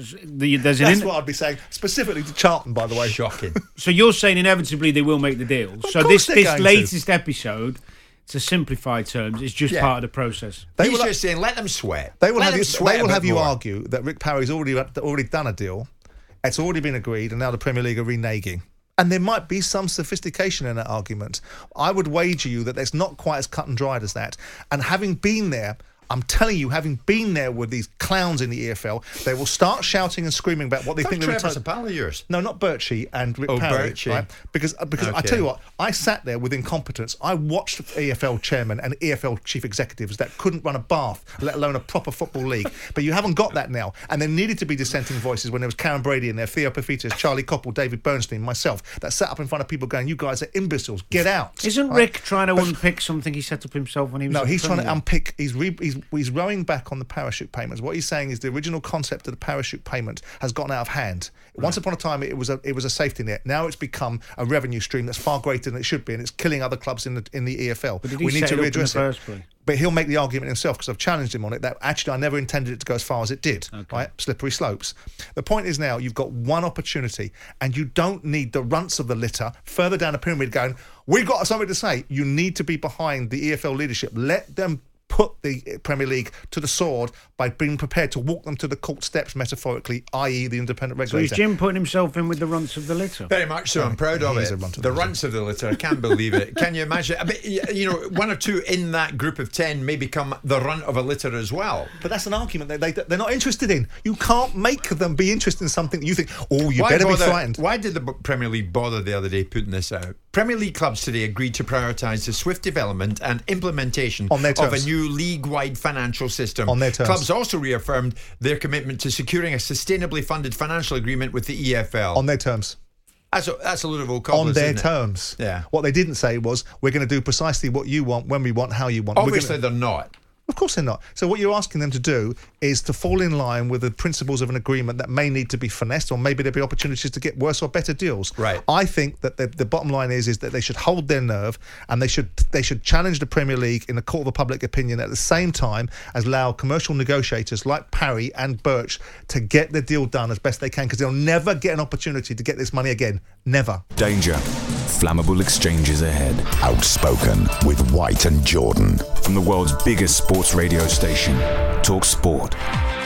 Speaker 9: what I'd be saying, specifically to Charlton, by the way.
Speaker 8: Shocking.
Speaker 10: So you're saying inevitably they will make the deal.
Speaker 9: Of
Speaker 10: so
Speaker 9: course
Speaker 10: this latest episode, to simplify terms, is just part of the process.
Speaker 8: He's just saying, let them sweat.
Speaker 9: They will have you argue that Rick Parry's already done a deal. It's already been agreed, and now the Premier League are reneging. And there might be some sophistication in that argument. I would wager you that it's not quite as cut and dried as that. And having been there, I'm telling you, having been there with these clowns in the EFL, they will start shouting and screaming about what they think they're
Speaker 8: Trevor's a pal of yours.
Speaker 9: No, not Birchie and Rick Parry.
Speaker 8: Birchie.
Speaker 9: Right? Because okay. I tell you what, I sat there with incompetence. I watched EFL chairmen and EFL chief executives that couldn't run a bath, let alone a proper football league. But you haven't got that now. And there needed to be dissenting voices when there was Karen Brady in there, Theo Pafitas, Charlie Koppel, David Bernstein, myself, that sat up in front of people going, you guys are imbeciles, get out.
Speaker 10: Isn't Rick trying to unpick something he set up himself when he was...
Speaker 9: No, he's trying to unpick... He's rowing back on the parachute payments. What he's saying is the original concept of the parachute payment has gotten out of hand. Right. Once upon a time, it was a safety net. Now it's become a revenue stream that's far greater than it should be, and it's killing other clubs in the EFL.
Speaker 10: But we need to readdress it.
Speaker 9: But he'll make the argument himself because I've challenged him on it that actually I never intended it to go as far as it did. Okay. Right? Slippery slopes. The point is now you've got one opportunity and you don't need the runts of the litter further down the pyramid going, we've got something to say. You need to be behind the EFL leadership. Let them put the Premier League to the sword by being prepared to walk them to the court steps, metaphorically, i.e. the independent regulator.
Speaker 10: So is Jim putting himself in with the runts of the litter?
Speaker 8: Very much so. I'm proud of it. The runts of the litter. I can't believe it. Can you imagine? I mean, one or two in that group of 10 may become the runt of a litter as well.
Speaker 9: But that's an argument they're not interested in. You can't make them be interested in something that you think, better be frightened.
Speaker 8: Why did the Premier League bother the other day putting this out? Premier League clubs today agreed to prioritise the swift development and implementation of a new league-wide financial system.
Speaker 9: On their terms.
Speaker 8: Clubs also reaffirmed their commitment to securing a sustainably funded financial agreement with the EFL.
Speaker 9: On their terms.
Speaker 8: That's a load of old cobblers,
Speaker 9: on their terms.
Speaker 8: Yeah.
Speaker 9: What they didn't say was, we're going to do precisely what you want, when we want, how you want.
Speaker 8: Obviously, they're not.
Speaker 9: Of course they're not. So what you're asking them to do is to fall in line with the principles of an agreement that may need to be finessed, or maybe there'll be opportunities to get worse or better deals.
Speaker 8: Right.
Speaker 9: I think that the bottom line is that they should hold their nerve and they should challenge the Premier League in the court of the public opinion at the same time as allow commercial negotiators like Parry and Birch to get the deal done as best they can, because they'll never get an opportunity to get this money again. Never.
Speaker 7: Danger. Flammable exchanges ahead.
Speaker 5: Outspoken with White and Jordan.
Speaker 7: From the world's biggest sports radio station, Talk Sport.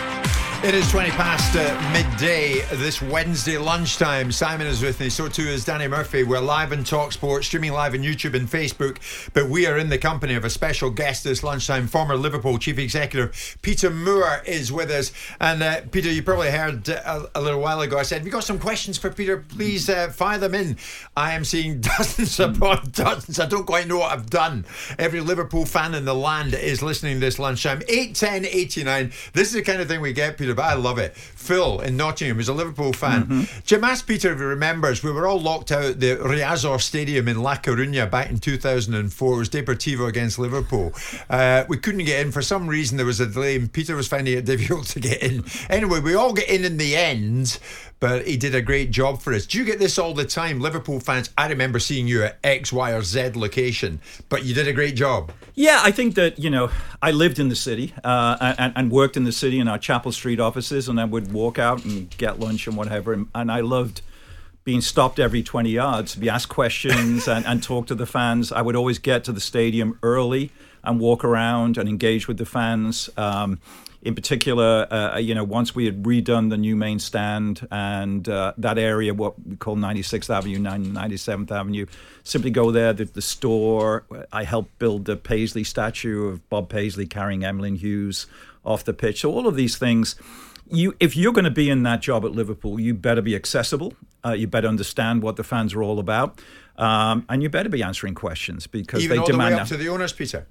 Speaker 8: It is 20 past midday this Wednesday lunchtime. Simon is with me, so too is Danny Murphy. We're live on Talk Sport, streaming live on YouTube and Facebook, but we are in the company of a special guest this lunchtime. Former Liverpool Chief Executive Peter Moore is with us. And Peter, you probably heard a little while ago I said, have you got some questions for Peter? Please fire them in. I am seeing dozens upon dozens. I don't quite know what I've done. Every Liverpool fan in the land is listening this lunchtime. 81089. This is the kind of thing we get, Peter. Peter, but I love it. Phil in Nottingham, who's a Liverpool fan. Jim, asked Peter if he remembers, we were all locked out at the Riazor Stadium in La Coruña back in 2004. It was Deportivo against Liverpool. We couldn't get in. For some reason, there was a delay, and Peter was finding it difficult to get in. Anyway, we all get in the end, but he did a great job for us. Do you get this all the time, Liverpool fans? I remember seeing you at X, Y, or Z location, but you did a great job.
Speaker 20: Yeah, I think that, I lived in the city and worked in the city in our Chapel Street offices, and I would walk out and get lunch and whatever, and I loved being stopped every 20 yards to be asked questions and talk to the fans. I would always get to the stadium early and walk around and engage with the fans. In particular, once we had redone the new main stand and that area, what we call 96th Avenue, 97th Avenue, simply go there, the store. I helped build the Paisley statue of Bob Paisley carrying Emlyn Hughes off the pitch. So all of these things, if you're going to be in that job at Liverpool, you better be accessible. You better understand what the fans are all about. And you better be answering questions because
Speaker 8: even
Speaker 20: they
Speaker 8: all
Speaker 20: demand
Speaker 8: the way up to the owners, Peter.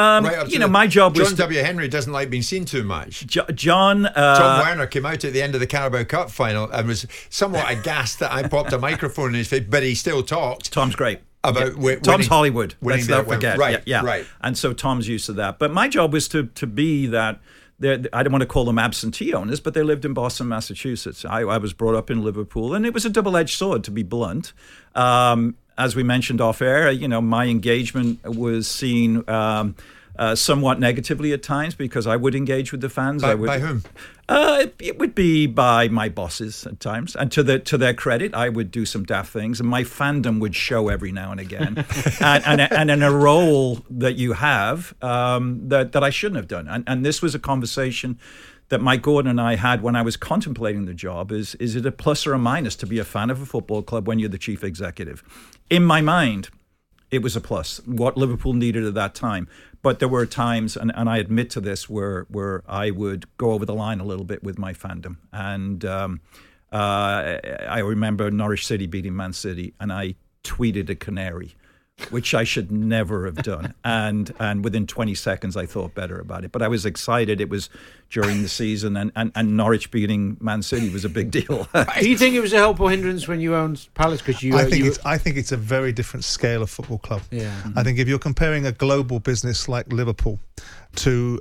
Speaker 20: My job was
Speaker 8: John W. Henry doesn't like being seen too much.
Speaker 20: Tom
Speaker 8: Werner came out at the end of the Carabao Cup final and was somewhat aghast that I popped a microphone in his face, but he still talked.
Speaker 20: Tom's great.
Speaker 8: About
Speaker 20: Tom's Hollywood. Let's not forget.
Speaker 8: Right,
Speaker 20: yeah.
Speaker 8: Right.
Speaker 20: And so Tom's used to that. But my job was to be that. I don't want to call them absentee owners, but they lived in Boston, Massachusetts. I was brought up in Liverpool, and it was a double-edged sword, to be blunt. As we mentioned off air, my engagement was seen somewhat negatively at times because I would engage with the fans.
Speaker 8: By whom?
Speaker 20: It would be by my bosses at times, and to their credit, I would do some daft things, and my fandom would show every now and again, and in a role that you have that I shouldn't have done. And this was a conversation that Mike Gordon and I had when I was contemplating the job. Is it a plus or a minus to be a fan of a football club when you're the chief executive? In my mind, it was a plus, what Liverpool needed at that time. But there were times, and I admit to this, where I would go over the line a little bit with my fandom. And I remember Norwich City beating Man City, and I tweeted a canary, which I should never have done. And within 20 seconds, I thought better about it. But I was excited. It was during the season, and Norwich beating Man City was a big deal.
Speaker 10: Do you think it was a help or hindrance when you owned Palace? Because
Speaker 9: I think it's a very different scale of football club.
Speaker 10: Yeah. Mm-hmm.
Speaker 9: I think if you're comparing a global business like Liverpool to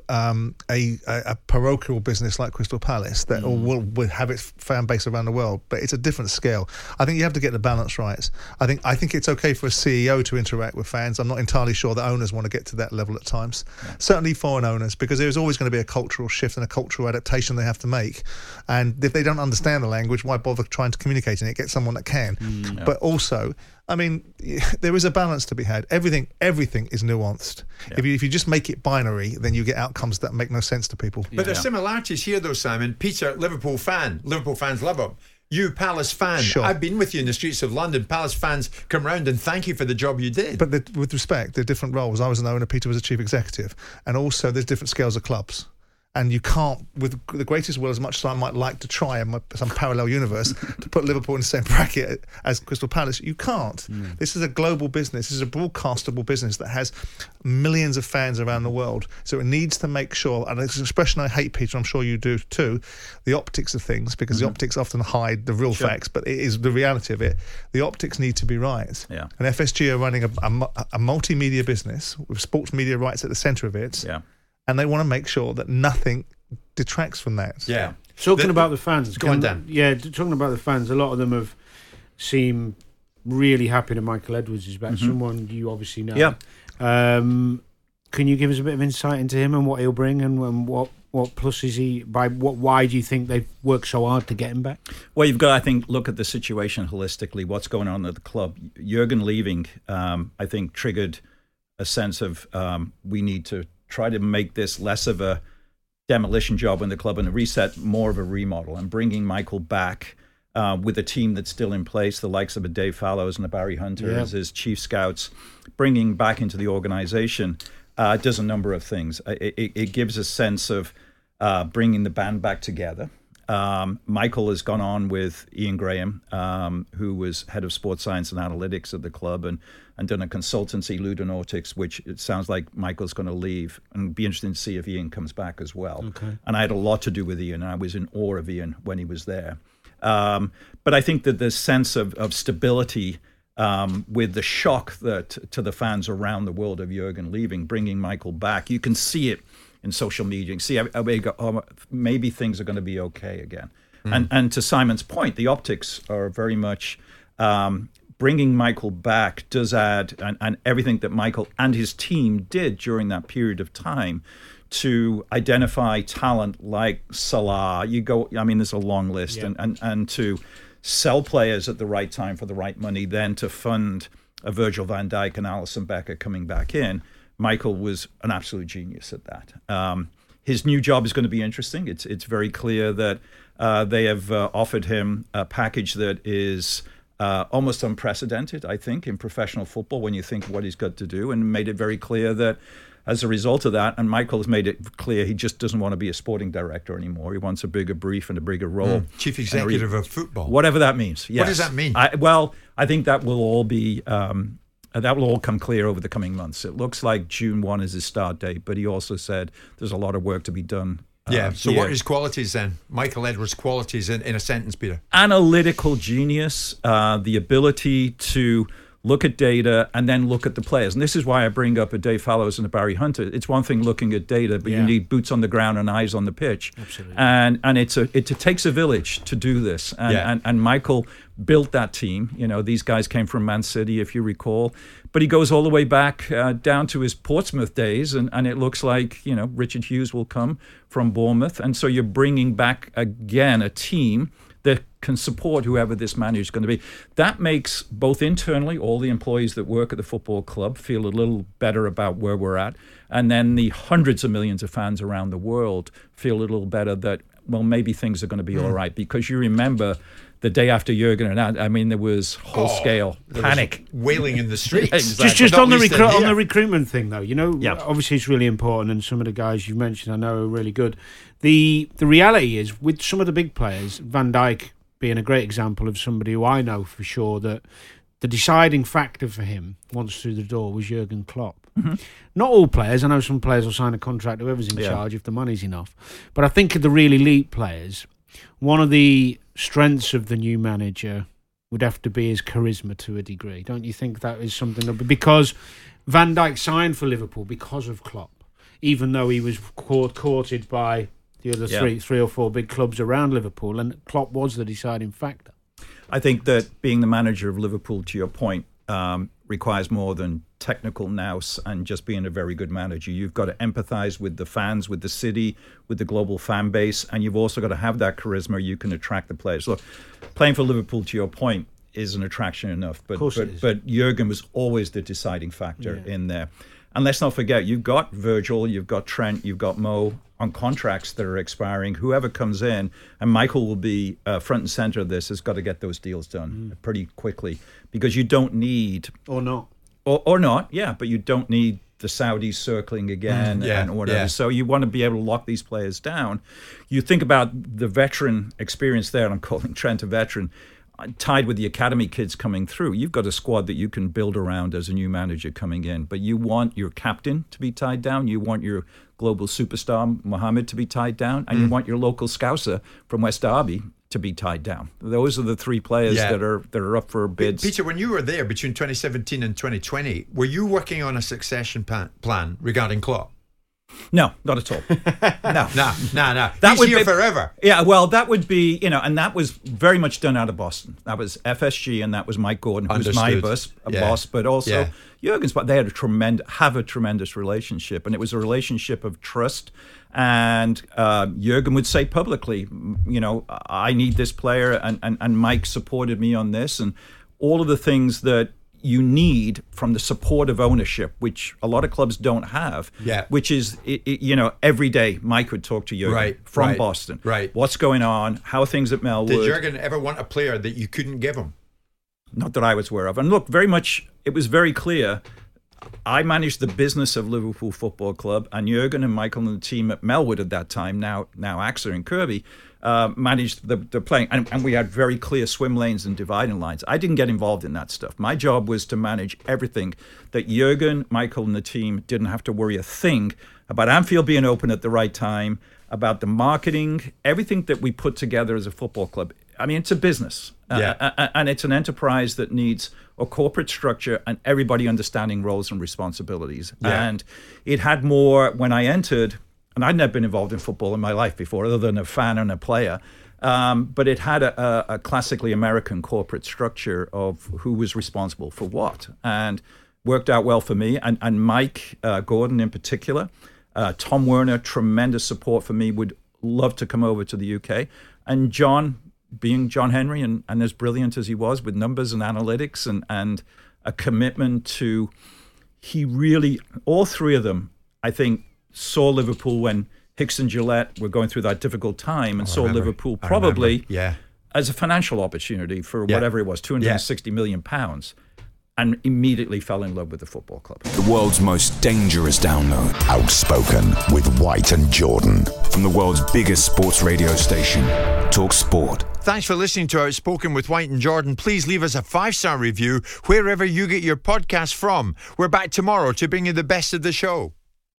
Speaker 9: a parochial business like Crystal Palace that will have its fan base around the world, but it's a different scale. I think you have to get the balance right. I think it's okay for a CEO to interact with fans. I'm not entirely sure that owners want to get to that level at times. Yeah. Certainly foreign owners, because there's always going to be a cultural shift and a cultural adaptation they have to make. And if they don't understand the language, why bother trying to communicate in it? Get someone that can. Yeah. But also, I mean, there is a balance to be had. Everything is nuanced. Yeah. If you just make it binary, then you get outcomes that make no sense to people.
Speaker 8: But there's similarities here, though, Simon. Peter, Liverpool fan. Liverpool fans love him. You, Palace fan.
Speaker 9: Sure.
Speaker 8: I've been with you in the streets of London. Palace fans come round and thank you for the job you did.
Speaker 9: But with respect, they're different roles. I was an owner, Peter was a chief executive. And also there's different scales of clubs. And you can't, with the greatest will, as much as I might like to try in some parallel universe, to put Liverpool in the same bracket as Crystal Palace, you can't. This is a global business. This is a broadcastable business that has millions of fans around the world. So it needs to make sure, and it's an expression I hate, Peter, I'm sure you do too, the optics of things, because the optics often hide the real facts, but it is the reality of it. The optics need to be right.
Speaker 20: Yeah.
Speaker 9: And FSG are running a multimedia business with sports media rights at the centre of it.
Speaker 20: Yeah.
Speaker 9: And they want to make sure that nothing detracts from that.
Speaker 8: Yeah.
Speaker 10: Talking about the fans.
Speaker 8: Go on, Dan.
Speaker 10: Yeah, talking about the fans, a lot of them have seemed really happy that Michael Edwards is back. Someone you obviously know.
Speaker 20: Yeah.
Speaker 10: Can you give us a bit of insight into him and what he'll bring and what pluses he... Why do you think they've worked so hard to get him back?
Speaker 20: Well, you've got to, I think, look at the situation holistically, what's going on at the club. Jurgen leaving, I think, triggered a sense of we need to try to make this less of a demolition job in the club and a reset, more of a remodel, and bringing Michael back with a team that's still in place, the likes of a Dave Fallows and a Barry Hunter as chief scouts, bringing back into the organization does a number of things. It gives a sense of bringing the band back together. Michael has gone on with Ian Graham, who was head of sports science and analytics at the club, and done a consultancy, Ludonautics, which it sounds like Michael's going to leave. And it'd be interesting to see if Ian comes back as well.
Speaker 10: Okay.
Speaker 20: And I had a lot to do with Ian. I was in awe of Ian when he was there. But I think that this sense of stability with the shock that to the fans around the world of Jurgen leaving, bringing Michael back, you can see it in social media. You see, maybe things are going to be okay again. And to Simon's point, the optics are very much bringing Michael back does add, and everything that Michael and his team did during that period of time to identify talent like Salah. There's a long list, and to sell players at the right time for the right money, then to fund a Virgil van Dijk and Alisson Becker coming back in. Michael was an absolute genius at that. His new job is going to be interesting. It's very clear that they have offered him a package that is almost unprecedented, I think, in professional football when you think what he's got to do, and made it very clear that as a result of that, and Michael has made it clear he just doesn't want to be a sporting director anymore. He wants a bigger brief and a bigger role.
Speaker 8: Chief executive of football.
Speaker 20: Whatever that means. Yes.
Speaker 8: What does that mean?
Speaker 20: I think that will all be... that will all come clear over the coming months. It looks like June 1 is his start date, but he also said there's a lot of work to be done.
Speaker 8: So what are his qualities then? Michael Edwards' qualities in a sentence, Peter?
Speaker 20: Analytical genius, the ability to look at data and then look at the players. And this is why I bring up a Dave Fallows and a Barry Hunter. It's one thing looking at data, but you need boots on the ground and eyes on the pitch.
Speaker 10: Absolutely.
Speaker 20: And it takes a village to do this. And Michael built that team. These guys came from Man City, if you recall. But he goes all the way back down to his Portsmouth days, and it looks like, Richard Hughes will come from Bournemouth. And so you're bringing back, again, a team that can support whoever this manager is going to be. That makes both internally, all the employees that work at the football club feel a little better about where we're at. And then the hundreds of millions of fans around the world feel a little better that, well, maybe things are going to be all right. Because you remember the day after Jurgen there was whole-scale panic.
Speaker 8: Wailing in the streets.
Speaker 20: Exactly.
Speaker 10: Just on the recruitment thing, though, obviously it's really important, and some of the guys you've mentioned I know are really good. The reality is, with some of the big players, Van Dijk being a great example of somebody who I know for sure that the deciding factor for him once through the door was Jurgen Klopp. Mm-hmm. Not all players. I know some players will sign a contract whoever's in charge if the money's enough. But I think of the really elite players, one of the strengths of the new manager would have to be his charisma to a degree. Don't you think that is something? Because Van Dijk signed for Liverpool because of Klopp, even though he was courted by the other three or four big clubs around Liverpool, and Klopp was the deciding factor.
Speaker 20: I think that being the manager of Liverpool, to your point, requires more than technical nous and just being a very good manager. You've got to empathise with the fans, with the city, with the global fan base, and you've also got to have that charisma. You can attract the players. Look, playing for Liverpool, to your point, is an attraction enough, but Jurgen was always the deciding factor in there. And let's not forget, you've got Virgil, you've got Trent, you've got Mo on contracts that are expiring. Whoever comes in, and Michael will be front and centre of this, has got to get those deals done pretty quickly, because you don't need...
Speaker 10: Or not.
Speaker 20: Or not, but you don't need the Saudis circling again and whatever. Yeah. So you want to be able to lock these players down. You think about the veteran experience there, and I'm calling Trent a veteran, tied with the academy kids coming through. You've got a squad that you can build around as a new manager coming in, but you want your captain to be tied down, you want your global superstar Mohamed to be tied down, and you want your local Scouser from West Derby to be tied down. Those are the three players that are up for bids.
Speaker 8: Peter, when you were there between 2017 and 2020, were you working on a succession plan regarding Klopp?
Speaker 20: No, not at all. No.
Speaker 8: That would be forever.
Speaker 20: Yeah, well, that would be, and that was very much done out of Boston. That was FSG, and that was Mike Gordon, who was my boss, but also Jurgen's. But they had have a tremendous relationship, and it was a relationship of trust. And Jurgen would say publicly, I need this player, and Mike supported me on this, and all of the things that you need from the support of ownership, which a lot of clubs don't have, which is, every day Mike would talk to Jurgen from Boston.
Speaker 8: Right.
Speaker 20: What's going on? How are things at Melwood?
Speaker 8: Did Jurgen ever want a player that you couldn't give him?
Speaker 20: Not that I was aware of. And look, it was very clear. I managed the business of Liverpool Football Club, and Jurgen and Michael and the team at Melwood at that time, now AXA and Kirby, managed the playing. And we had very clear swim lanes and dividing lines. I didn't get involved in that stuff. My job was to manage everything that Jurgen, Michael, and the team didn't have to worry a thing about Anfield being open at the right time, about the marketing, everything that we put together as a football club. I mean, it's a business. And it's an enterprise that needs a corporate structure and everybody understanding roles and responsibilities. Yeah. And it had more, when I entered, and I'd never been involved in football in my life before, other than a fan and a player, but it had a classically American corporate structure of who was responsible for what. And worked out well for me. And Mike Gordon in particular, Tom Werner, tremendous support for me, would love to come over to the UK. And John, being John Henry and as brilliant as he was with numbers and analytics and a commitment to, he really, all three of them, I think, saw Liverpool when Hicks and Gillette were going through that difficult time and saw Liverpool probably as a financial opportunity for whatever it was, £260 million, and immediately fell in love with the football club.
Speaker 7: The world's most dangerous download.
Speaker 5: Outspoken with White and Jordan.
Speaker 7: From the world's biggest sports radio station, Talk Sport.
Speaker 8: Thanks for listening to Outspoken with White and Jordan. Please leave us a 5-star review wherever you get your podcast from. We're back tomorrow to bring you the best of the show.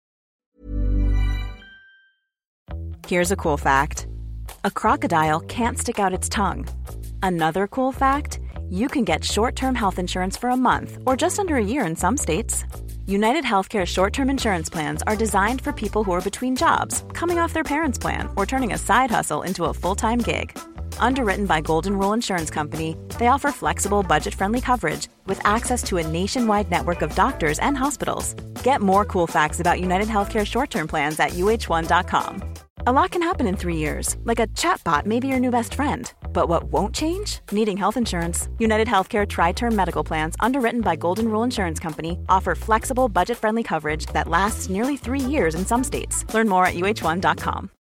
Speaker 15: Here's a cool fact. A crocodile can't stick out its tongue. Another cool fact, you can get short-term health insurance for a month or just under a year in some states. United Healthcare short-term insurance plans are designed for people who are between jobs, coming off their parents' plan, or turning a side hustle into a full-time gig. Underwritten by Golden Rule Insurance Company, they offer flexible, budget-friendly coverage with access to a nationwide network of doctors and hospitals. Get more cool facts about United Healthcare short-term plans at uh1.com. A lot can happen in 3 years, like a chatbot may be your new best friend. But what won't change? Needing health insurance. United Healthcare Tri-Term Medical Plans, underwritten by Golden Rule Insurance Company, offer flexible, budget-friendly coverage that lasts nearly 3 years in some states. Learn more at uh1.com.